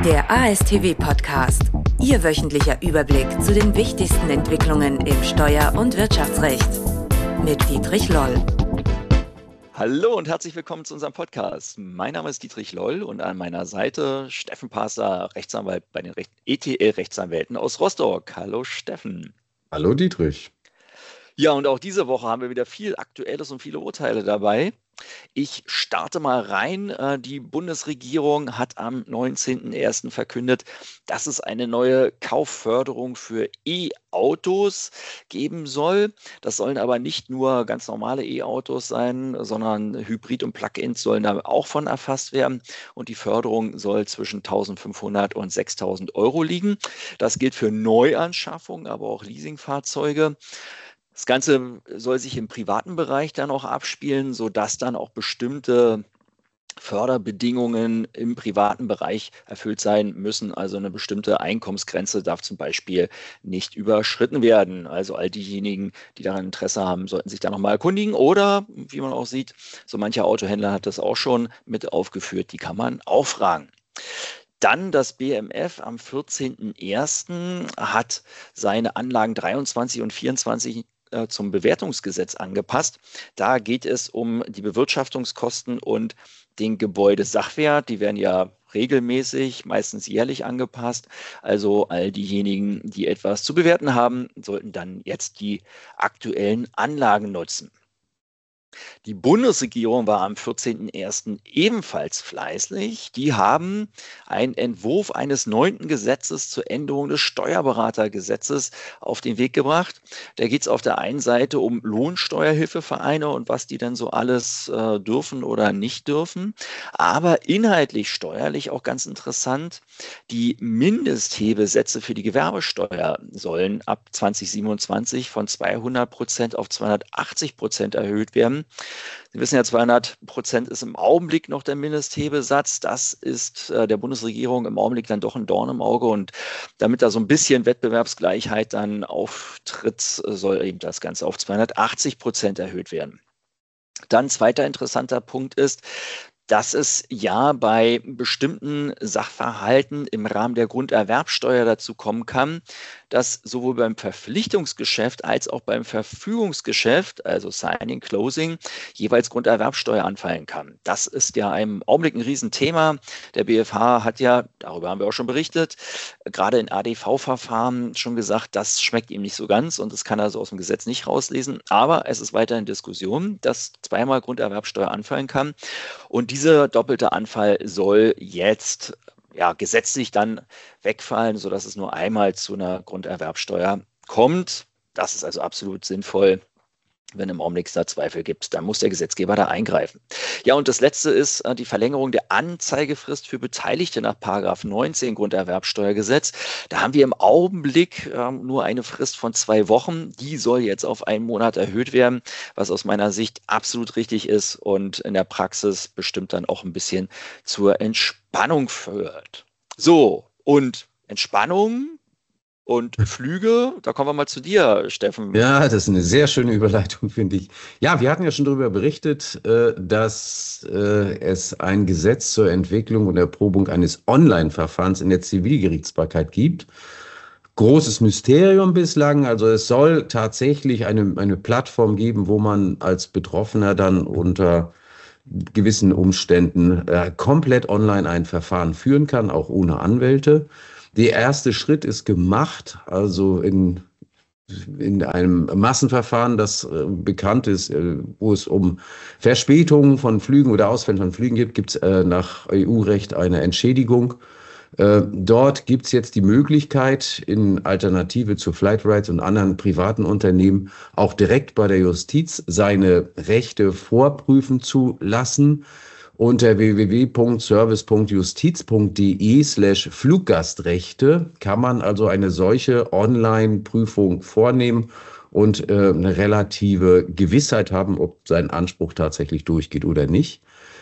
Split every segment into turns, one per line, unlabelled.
Der ASTW-Podcast. Ihr wöchentlicher Überblick zu den wichtigsten Entwicklungen im Steuer- und Wirtschaftsrecht. Mit Dietrich Loll.
Hallo und herzlich willkommen zu unserem Podcast. Mein Name ist Dietrich Loll und an meiner Seite Steffen Passer, Rechtsanwalt bei den ETL-Rechtsanwälten aus Rostock. Hallo Steffen.
Hallo Dietrich.
Ja, und auch diese Woche haben wir wieder viel Aktuelles und viele Urteile dabei. Ich starte mal rein. Die Bundesregierung hat am 19.01. verkündet, dass es eine neue Kaufförderung für E-Autos geben soll. Das sollen aber nicht nur ganz normale E-Autos sein, sondern Hybrid- und Plug-ins sollen da auch von erfasst werden. Und die Förderung soll zwischen 1.500 und 6.000 Euro liegen. Das gilt für Neuanschaffungen, aber auch Leasingfahrzeuge. Das Ganze soll sich im privaten Bereich dann auch abspielen, sodass dann auch bestimmte Förderbedingungen im privaten Bereich erfüllt sein müssen. Also eine bestimmte Einkommensgrenze darf zum Beispiel nicht überschritten werden. Also all diejenigen, die daran Interesse haben, sollten sich da nochmal erkundigen. Oder, wie man auch sieht, so mancher Autohändler hat das auch schon mit aufgeführt, die kann man auch fragen. Dann das BMF am 14.01. hat seine Anlagen 23 und 24 zum Bewertungsgesetz angepasst. Da geht es um die Bewirtschaftungskosten und den Gebäudesachwert. Die werden ja regelmäßig, meistens jährlich angepasst. Also all diejenigen, die etwas zu bewerten haben, sollten dann jetzt die aktuellen Anlagen nutzen. Die Bundesregierung war am 14.01. ebenfalls fleißig. Die haben einen Entwurf eines 9. Gesetzes zur Änderung des Steuerberatergesetzes auf den Weg gebracht. Da geht es auf der einen Seite um Lohnsteuerhilfevereine und was die dann so alles dürfen oder nicht dürfen. Aber inhaltlich steuerlich auch ganz interessant. Die Mindesthebesätze für die Gewerbesteuer sollen ab 2027 von 200% auf 280% erhöht werden. Sie wissen ja, 200% ist im Augenblick noch der Mindesthebesatz. Das ist der Bundesregierung im Augenblick dann doch ein Dorn im Auge. Und damit da so ein bisschen Wettbewerbsgleichheit dann auftritt, soll eben das Ganze auf 280% erhöht werden. Dann zweiter interessanter Punkt ist, dass es ja bei bestimmten Sachverhalten im Rahmen der Grunderwerbsteuer dazu kommen kann, dass sowohl beim Verpflichtungsgeschäft als auch beim Verfügungsgeschäft, also Signing, Closing, jeweils Grunderwerbsteuer anfallen kann. Das ist ja im Augenblick ein Riesenthema. Der BfH hat ja, darüber haben wir auch schon berichtet, gerade in ADV-Verfahren schon gesagt, das schmeckt ihm nicht so ganz und das kann er also aus dem Gesetz nicht rauslesen. Aber es ist weiterhin Diskussion, dass zweimal Grunderwerbsteuer anfallen kann. Und dieser doppelte Anfall soll jetzt gesetzlich dann wegfallen, sodass es nur einmal zu einer Grunderwerbsteuer kommt. Das ist also absolut sinnvoll. Wenn im Augenblick da Zweifel gibt, dann muss der Gesetzgeber da eingreifen. Ja, und das Letzte ist die Verlängerung der Anzeigefrist für Beteiligte nach § 19 Grunderwerbsteuergesetz. Da haben wir im Augenblick nur eine Frist von 2 Wochen. Die soll jetzt auf 1 Monat erhöht werden, was aus meiner Sicht absolut richtig ist und in der Praxis bestimmt dann auch ein bisschen zur Entspannung führt. So, und Entspannung und Flüge, da kommen wir mal zu dir, Steffen.
Ja, das ist eine sehr schöne Überleitung, finde ich. Ja, wir hatten ja schon darüber berichtet, dass es ein Gesetz zur Entwicklung und Erprobung eines Online-Verfahrens in der Zivilgerichtsbarkeit gibt. Großes Mysterium bislang, also es soll tatsächlich eine Plattform geben, wo man als Betroffener dann unter gewissen Umständen komplett online ein Verfahren führen kann, auch ohne Anwälte. Der erste Schritt ist gemacht, also in einem Massenverfahren, das bekannt ist, wo es um Verspätungen von Flügen oder Ausfällen von Flügen gibt, gibt es nach EU-Recht eine Entschädigung. Dort gibt es jetzt die Möglichkeit, in Alternative zu Flightrights und anderen privaten Unternehmen auch direkt bei der Justiz seine Rechte vorprüfen zu lassen. Unter www.service.justiz.de/Fluggastrechte kann man also eine solche Online-Prüfung vornehmen und eine relative Gewissheit haben, ob sein Anspruch tatsächlich durchgeht oder nicht.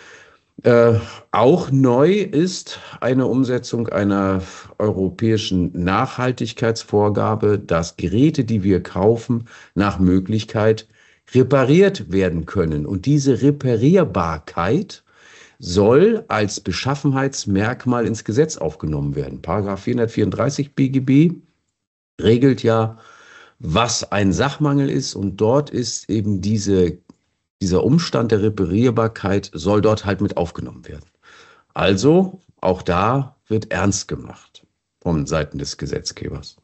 Auch neu ist eine Umsetzung einer europäischen Nachhaltigkeitsvorgabe, dass Geräte, die wir kaufen, nach Möglichkeit repariert werden können. Und diese Reparierbarkeit soll als Beschaffenheitsmerkmal ins Gesetz aufgenommen werden. Paragraph 434 BGB regelt ja, was ein Sachmangel ist, und dort ist eben dieser Umstand der Reparierbarkeit soll dort halt mit aufgenommen werden. Also auch da wird ernst gemacht von Seiten des Gesetzgebers.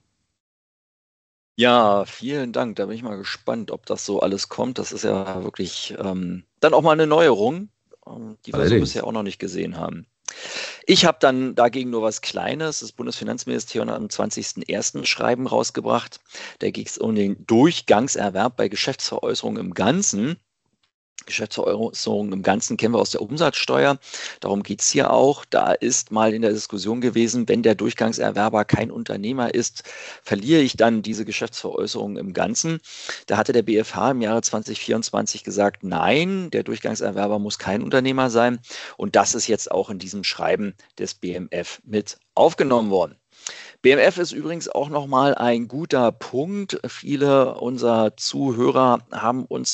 Ja, vielen Dank. Da bin ich mal gespannt, ob das so alles kommt. Das ist ja wirklich dann auch mal eine Neuerung, die wir so bisher auch noch nicht gesehen haben. Ich habe dann dagegen nur was Kleines. Das Bundesfinanzministerium hat am 20.01. Schreiben rausgebracht. Da ging es um den Durchgangserwerb bei Geschäftsveräußerungen im Ganzen. Geschäftsveräußerungen im Ganzen kennen wir aus der Umsatzsteuer. Darum geht es hier auch. Da ist mal in der Diskussion gewesen, wenn der Durchgangserwerber kein Unternehmer ist, verliere ich dann diese Geschäftsveräußerungen im Ganzen. Da hatte der BfH im Jahre 2024 gesagt, nein, der Durchgangserwerber muss kein Unternehmer sein. Und das ist jetzt auch in diesem Schreiben des BMF mit aufgenommen worden. BMF ist übrigens auch nochmal ein guter Punkt. Viele unserer Zuhörer haben uns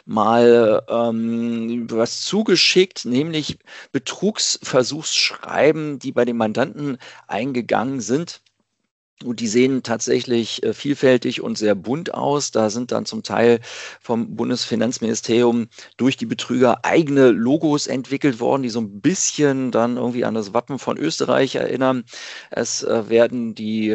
mal was zugeschickt, nämlich Betrugsversuchsschreiben, die bei den Mandanten eingegangen sind. Und die sehen tatsächlich vielfältig und sehr bunt aus. Da sind dann zum Teil vom Bundesfinanzministerium durch die Betrüger eigene Logos entwickelt worden, die so ein bisschen dann irgendwie an das Wappen von Österreich erinnern. Es werden die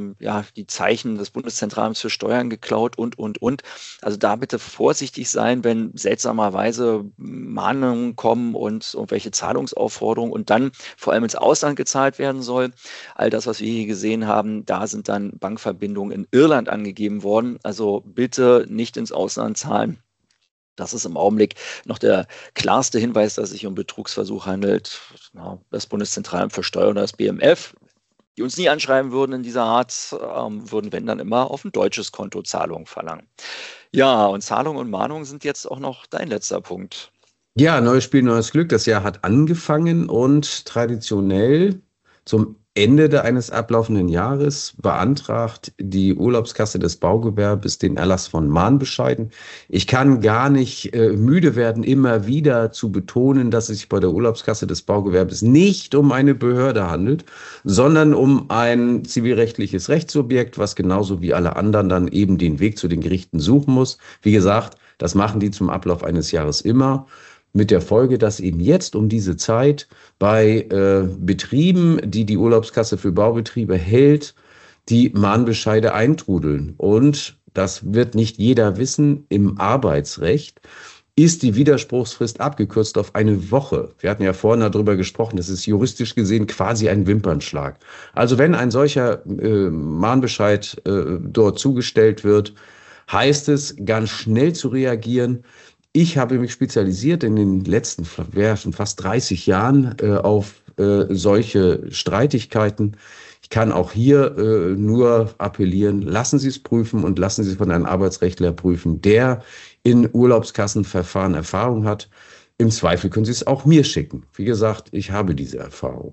Zeichen des Bundeszentralamts für Steuern geklaut und. Also da bitte vorsichtig sein, wenn seltsamerweise Mahnungen kommen und irgendwelche Zahlungsaufforderungen und dann vor allem ins Ausland gezahlt werden soll. All das, was wir hier gesehen haben, da sind dann Bankverbindungen in Irland angegeben worden. Also bitte nicht ins Ausland zahlen. Das ist im Augenblick noch der klarste Hinweis, dass es sich um Betrugsversuch handelt. Das Bundeszentralamt für Steuern oder das BMF, die uns nie anschreiben würden in dieser Art, würden, wenn dann immer, auf ein deutsches Konto Zahlungen verlangen. Ja, und Zahlungen und Mahnungen sind jetzt auch noch dein letzter Punkt.
Ja, neues Spiel, neues Glück. Das Jahr hat angefangen und traditionell zum Ende eines ablaufenden Jahres beantragt die Urlaubskasse des Baugewerbes den Erlass von Mahnbescheiden. Ich kann gar nicht müde werden, immer wieder zu betonen, dass es sich bei der Urlaubskasse des Baugewerbes nicht um eine Behörde handelt, sondern um ein zivilrechtliches Rechtssubjekt, was genauso wie alle anderen dann eben den Weg zu den Gerichten suchen muss. Wie gesagt, das machen die zum Ablauf eines Jahres immer. Mit der Folge, dass eben jetzt um diese Zeit bei Betrieben, die die Urlaubskasse für Baubetriebe hält, die Mahnbescheide eintrudeln. Und das wird nicht jeder wissen, im Arbeitsrecht ist die Widerspruchsfrist abgekürzt auf eine Woche. Wir hatten ja vorhin darüber gesprochen, das ist juristisch gesehen quasi ein Wimpernschlag. Also wenn ein solcher Mahnbescheid dort zugestellt wird, heißt es, ganz schnell zu reagieren. Ich habe mich spezialisiert in den letzten fast 30 Jahren auf solche Streitigkeiten. Ich kann auch hier nur appellieren, lassen Sie es prüfen und lassen Sie es von einem Arbeitsrechtler prüfen, der in Urlaubskassenverfahren Erfahrung hat. Im Zweifel können Sie es auch mir schicken. Wie gesagt, ich habe diese Erfahrung.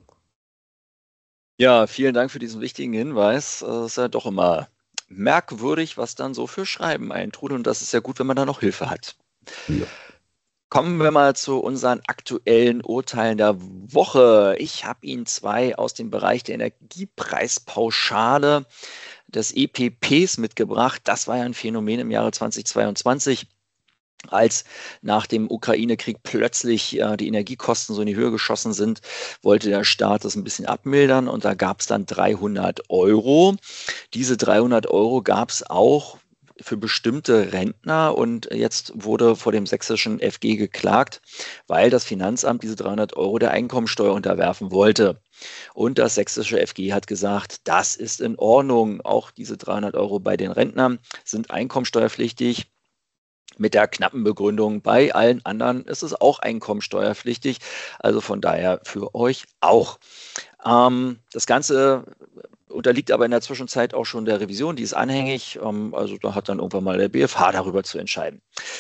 Ja, vielen Dank für diesen wichtigen Hinweis. Es ist ja doch immer merkwürdig, was dann so für Schreiben eintrudeln. Und das ist ja gut, wenn man da noch Hilfe hat.
Ja.
Kommen wir mal zu unseren aktuellen Urteilen der Woche. Ich habe Ihnen zwei aus dem Bereich der Energiepreispauschale des EPPs mitgebracht. Das war ja ein Phänomen im Jahre 2022, als nach dem Ukraine-Krieg plötzlich die Energiekosten so in die Höhe geschossen sind, wollte der Staat das ein bisschen abmildern und da gab es dann 300 Euro. Diese 300 Euro gab es auch für bestimmte Rentner und jetzt wurde vor dem sächsischen FG geklagt, weil das Finanzamt diese 300 Euro der Einkommensteuer unterwerfen wollte. Und das sächsische FG hat gesagt, das ist in Ordnung. Auch diese 300 Euro bei den Rentnern sind einkommensteuerpflichtig. Mit der knappen Begründung, bei allen anderen ist es auch einkommensteuerpflichtig. Also von daher für euch auch. Das Ganze unterliegt aber in der Zwischenzeit auch schon der Revision, die ist anhängig. Also da hat dann irgendwann mal der BfH darüber zu entscheiden.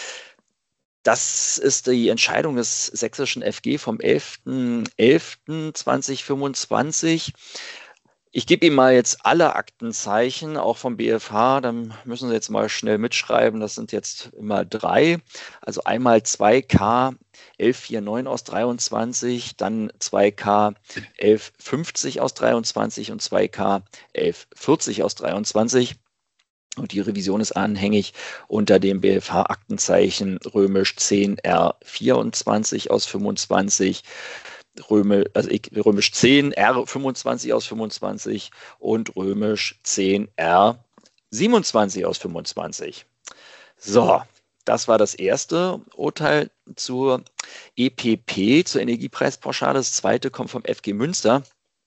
Das ist die Entscheidung des sächsischen FG vom 11.11.2025. Ich gebe Ihnen mal jetzt alle Aktenzeichen, auch vom BFH, dann müssen Sie jetzt mal schnell mitschreiben, das sind jetzt immer 3. Also einmal 2K 1149 aus 23, dann 2K 1150 aus 23 und 2K 1140 aus 23. Und die Revision ist anhängig unter dem BFH-Aktenzeichen römisch 10R24 aus 25. Römisch 10 R25 aus 25 und römisch 10 R27 aus 25. So, das war das erste Urteil zur EPP, zur Energiepreispauschale. Das zweite kommt vom FG Münster.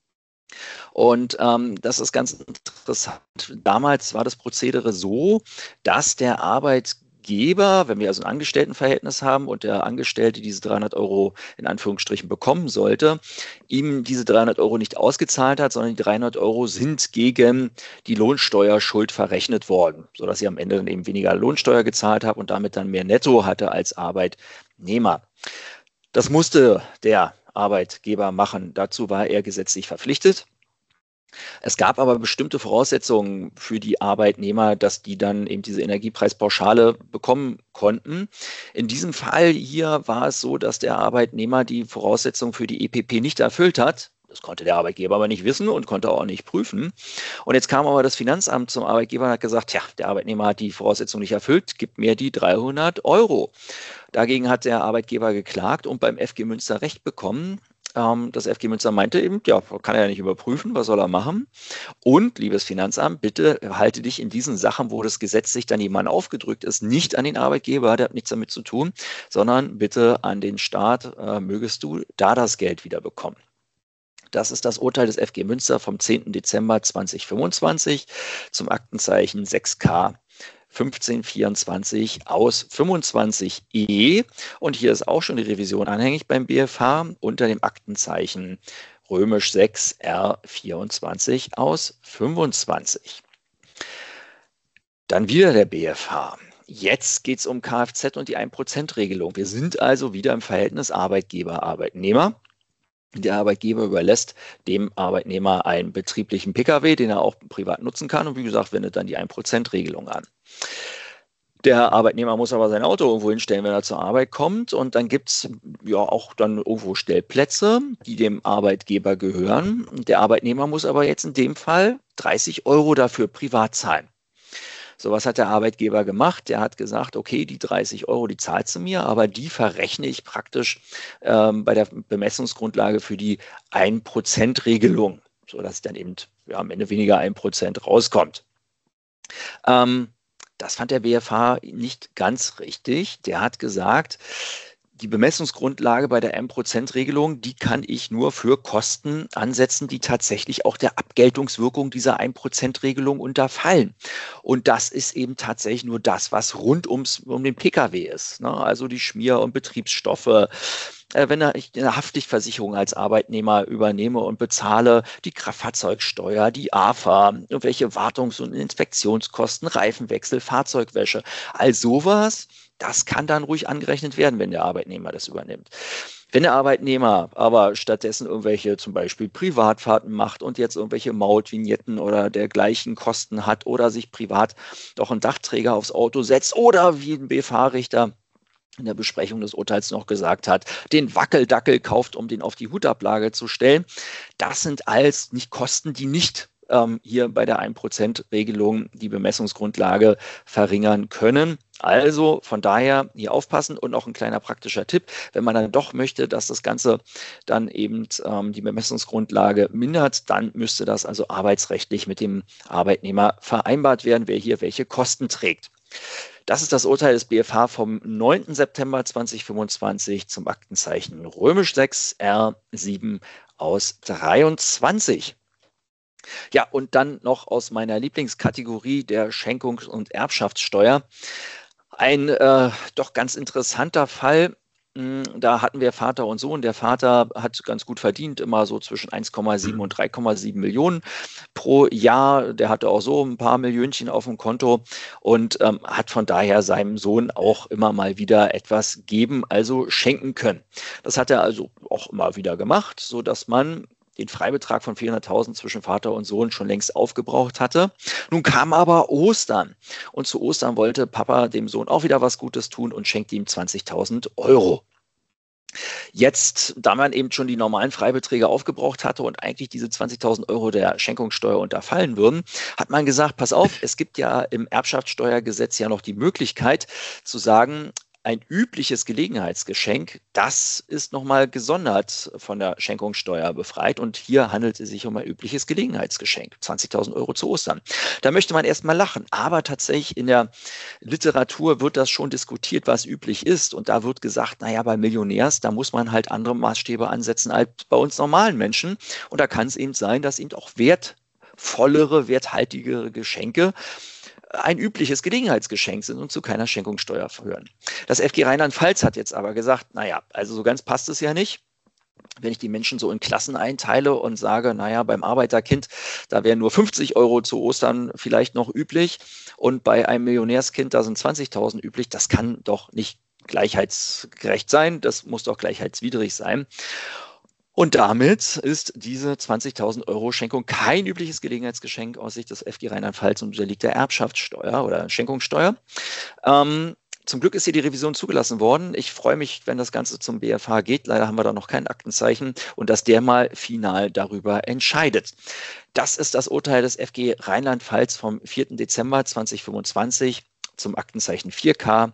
Und das ist ganz interessant. Damals war das Prozedere so, dass der Arbeitgeber, wenn wir also ein Angestelltenverhältnis haben und der Angestellte diese 300 Euro in Anführungsstrichen bekommen sollte, ihm diese 300 Euro nicht ausgezahlt hat, sondern die 300 Euro sind gegen die Lohnsteuerschuld verrechnet worden, sodass sie am Ende dann eben weniger Lohnsteuer gezahlt hat und damit dann mehr Netto hatte als Arbeitnehmer. Das musste der Arbeitgeber machen. Dazu war er gesetzlich verpflichtet. Es gab aber bestimmte Voraussetzungen für die Arbeitnehmer, dass die dann eben diese Energiepreispauschale bekommen konnten. In diesem Fall hier war es so, dass der Arbeitnehmer die Voraussetzungen für die EPP nicht erfüllt hat. Das konnte der Arbeitgeber aber nicht wissen und konnte auch nicht prüfen. Und jetzt kam aber das Finanzamt zum Arbeitgeber und hat gesagt, ja, der Arbeitnehmer hat die Voraussetzungen nicht erfüllt, gib mir die 300 Euro. Dagegen hat der Arbeitgeber geklagt und beim FG Münster Recht bekommen. Das FG Münster meinte eben, ja, kann er ja nicht überprüfen, was soll er machen? Und, liebes Finanzamt, bitte halte dich in diesen Sachen, wo das gesetzlich dann jemand aufgedrückt ist, nicht an den Arbeitgeber, der hat nichts damit zu tun, sondern bitte an den Staat, mögest du da das Geld wieder bekommen. Das ist das Urteil des FG Münster vom 10. Dezember 2025 zum Aktenzeichen 6K 1524 aus 25e. Und hier ist auch schon die Revision anhängig beim BFH unter dem Aktenzeichen römisch 6 R24 aus 25. Dann wieder der BFH. Jetzt geht es um Kfz und die 1%-Regelung. Wir sind also wieder im Verhältnis Arbeitgeber-Arbeitnehmer. Der Arbeitgeber überlässt dem Arbeitnehmer einen betrieblichen Pkw, den er auch privat nutzen kann und wie gesagt, wendet dann die 1%-Regelung an. Der Arbeitnehmer muss aber sein Auto irgendwo hinstellen, wenn er zur Arbeit kommt und dann gibt es ja auch dann irgendwo Stellplätze, die dem Arbeitgeber gehören. Der Arbeitnehmer muss aber jetzt in dem Fall 30 Euro dafür privat zahlen. So, was hat der Arbeitgeber gemacht? Der hat gesagt, okay, die 30 Euro, die zahlst du mir, aber die verrechne ich praktisch bei der Bemessungsgrundlage für die 1%-Regelung, sodass dann eben am Ende weniger 1% rauskommt. Das fand der BFH nicht ganz richtig. Der hat gesagt, die Bemessungsgrundlage bei der 1%-Regelung, die kann ich nur für Kosten ansetzen, die tatsächlich auch der Abgeltungswirkung dieser 1%-Regelung unterfallen. Und das ist eben tatsächlich nur das, was rund um den Pkw ist. Ne? Also die Schmier- und Betriebsstoffe. Wenn ich eine Haftpflichtversicherung als Arbeitnehmer übernehme und bezahle die Kraftfahrzeugsteuer, die AFA, irgendwelche Wartungs- und Inspektionskosten, Reifenwechsel, Fahrzeugwäsche, all sowas, das kann dann ruhig angerechnet werden, wenn der Arbeitnehmer das übernimmt. Wenn der Arbeitnehmer aber stattdessen irgendwelche zum Beispiel Privatfahrten macht und jetzt irgendwelche Maut-Vignetten oder dergleichen Kosten hat oder sich privat doch einen Dachträger aufs Auto setzt oder wie ein BFH-Richter in der Besprechung des Urteils noch gesagt hat, den Wackeldackel kauft, um den auf die Hutablage zu stellen. Das sind alles nicht Kosten, die nicht hier bei der 1%-Regelung die Bemessungsgrundlage verringern können. Also von daher hier aufpassen und auch ein kleiner praktischer Tipp, wenn man dann doch möchte, dass das Ganze dann eben die Bemessungsgrundlage mindert, dann müsste das also arbeitsrechtlich mit dem Arbeitnehmer vereinbart werden, wer hier welche Kosten trägt. Das ist das Urteil des BFH vom 9. September 2025 zum Aktenzeichen römisch 6 R7 aus 23. Ja, und dann noch aus meiner Lieblingskategorie der Schenkungs- und Erbschaftssteuer. Ein doch ganz interessanter Fall. Da hatten wir Vater und Sohn. Der Vater hat ganz gut verdient, immer so zwischen 1,7 und 3,7 Millionen pro Jahr. Der hatte auch so ein paar Millionchen auf dem Konto und hat von daher seinem Sohn auch immer mal wieder etwas geben, also schenken können. Das hat er also auch immer wieder gemacht, sodass man den Freibetrag von 400.000 zwischen Vater und Sohn schon längst aufgebraucht hatte. Nun kam aber Ostern und zu Ostern wollte Papa dem Sohn auch wieder was Gutes tun und schenkte ihm 20.000 Euro. Jetzt, da man eben schon die normalen Freibeträge aufgebraucht hatte und eigentlich diese 20.000 Euro der Schenkungssteuer unterfallen würden, hat man gesagt, pass auf, es gibt ja im Erbschaftssteuergesetz ja noch die Möglichkeit zu sagen, ein übliches Gelegenheitsgeschenk, das ist nochmal gesondert von der Schenkungssteuer befreit und hier handelt es sich um ein übliches Gelegenheitsgeschenk, 20.000 Euro zu Ostern. Da möchte man erstmal lachen, aber tatsächlich in der Literatur wird das schon diskutiert, was üblich ist und da wird gesagt, naja, bei Millionärs, da muss man halt andere Maßstäbe ansetzen als bei uns normalen Menschen und da kann es eben sein, dass eben auch wertvollere, werthaltigere Geschenke ein übliches Gelegenheitsgeschenk sind und zu keiner Schenkungssteuer führen. Das FG Rheinland-Pfalz hat jetzt aber gesagt, naja, also so ganz passt es ja nicht. Wenn ich die Menschen so in Klassen einteile und sage, naja, beim Arbeiterkind, da wären nur 50 Euro zu Ostern vielleicht noch üblich und bei einem Millionärskind, da sind 20.000 üblich, das kann doch nicht gleichheitsgerecht sein, das muss doch gleichheitswidrig sein. Und damit ist diese 20.000 Euro Schenkung kein übliches Gelegenheitsgeschenk aus Sicht des FG Rheinland-Pfalz und unterliegt der Erbschaftssteuer oder Schenkungssteuer. Zum Glück ist hier die Revision zugelassen worden. Ich freue mich, wenn das Ganze zum BfH geht. Leider haben wir da noch kein Aktenzeichen und dass der mal final darüber entscheidet. Das ist das Urteil des FG Rheinland-Pfalz vom 4. Dezember 2025 zum Aktenzeichen 4K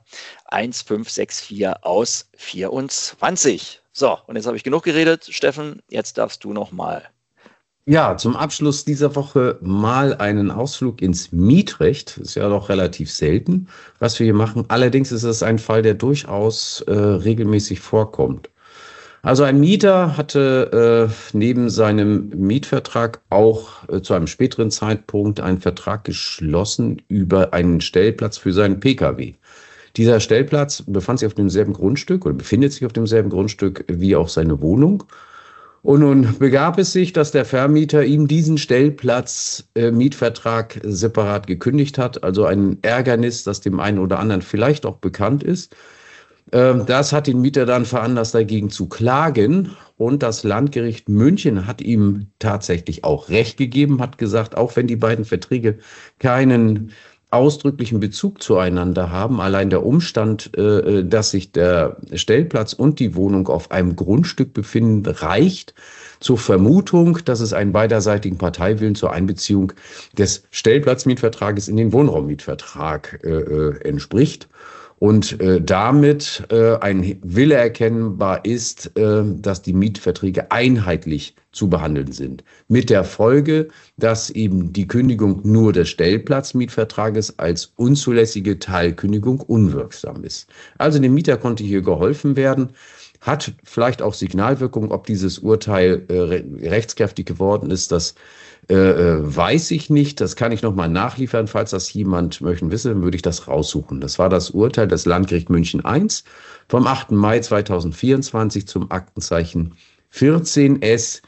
1564 aus 24. So, und jetzt habe ich genug geredet. Steffen, jetzt darfst du noch mal.
Ja, zum Abschluss dieser Woche mal einen Ausflug ins Mietrecht. Ist ja doch relativ selten, was wir hier machen. Allerdings ist es ein Fall, der durchaus regelmäßig vorkommt. Also ein Mieter hatte neben seinem Mietvertrag auch zu einem späteren Zeitpunkt einen Vertrag geschlossen über einen Stellplatz für seinen Pkw. Dieser Stellplatz befand sich auf demselben Grundstück oder befindet sich auf demselben Grundstück wie auch seine Wohnung. Und nun begab es sich, dass der Vermieter ihm diesen Stellplatz Mietvertrag separat gekündigt hat. Also ein Ärgernis, das dem einen oder anderen vielleicht auch bekannt ist. Das hat den Mieter dann veranlasst, dagegen zu klagen. Und das Landgericht München hat ihm tatsächlich auch Recht gegeben, hat gesagt, auch wenn die beiden Verträge keinen ausdrücklichen Bezug zueinander haben. Allein der Umstand, dass sich der Stellplatz und die Wohnung auf einem Grundstück befinden, reicht zur Vermutung, dass es einen beiderseitigen Parteiwillen zur Einbeziehung des Stellplatzmietvertrages in den Wohnraummietvertrag entspricht. Und damit ein Wille erkennbar ist, dass die Mietverträge einheitlich zu behandeln sind. Mit der Folge, dass eben die Kündigung nur des Stellplatzmietvertrages als unzulässige Teilkündigung unwirksam ist. Also dem Mieter konnte hier geholfen werden. Hat vielleicht auch Signalwirkung, ob dieses Urteil rechtskräftig geworden ist, das weiß ich nicht. Das kann ich nochmal nachliefern. Falls das jemand möchten wissen, würde ich das raussuchen. Das war das Urteil des Landgericht München I vom 8. Mai 2024 zum Aktenzeichen 14S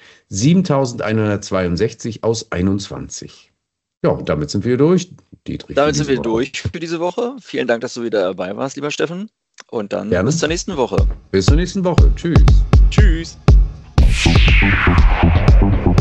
7162 aus 21. Ja, und damit sind wir durch. Dietrich,
damit sind wir durch für diese Woche. Vielen Dank, dass du wieder dabei warst, lieber Steffen. Und dann gerne. Bis zur nächsten Woche.
Bis zur nächsten Woche. Tschüss.
Tschüss.